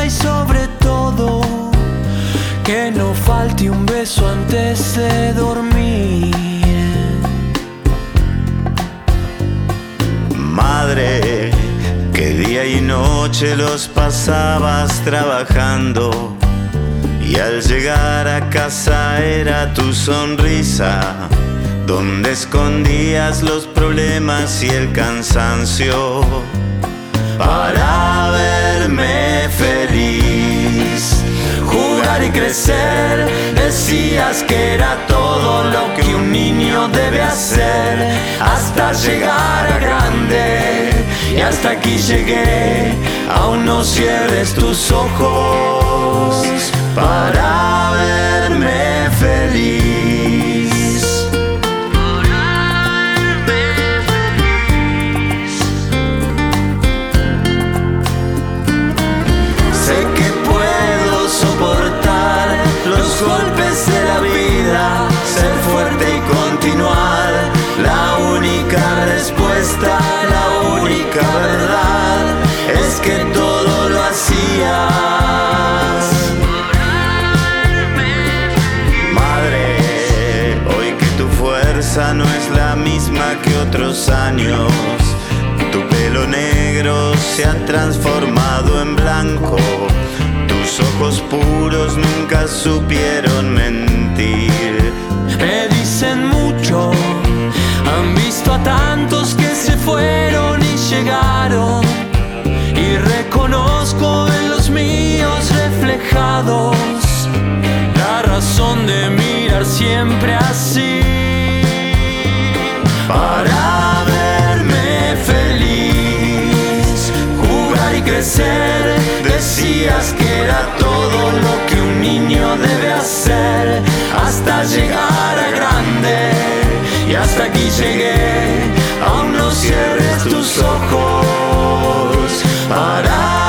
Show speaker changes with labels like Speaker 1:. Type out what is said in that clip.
Speaker 1: y sobre todo que no falte un beso antes de dormir.
Speaker 2: Madre, que día y noche los pasabas trabajando, y al llegar a casa era tu sonrisa donde escondías los problemas y el cansancio para verme feliz. Jugar y crecer, decías que era todo lo que un niño debe hacer, hasta llegar a grande. Y hasta aquí llegué, aún no cierres tus ojos para verme feliz. Sé que puedo soportar los golpes de la vida, ser fuerte y continuar. La única respuesta, la única verdad es que todo lo hacías. Madre, hoy que tu fuerza no es la misma que otros años, tu pelo negro se ha transformado en blanco, tus ojos puros nunca supieron mentir.
Speaker 1: Me dicen mucho, han visto a tantos que se fueron y llegaron, y reconozco en los míos reflejados la razón de mirar siempre así. Para verme feliz, jugar y crecer, decías que era todo lo que un niño debe hacer, hasta llegar a grande. Y hasta aquí llegué, aún no cierres tus ojos para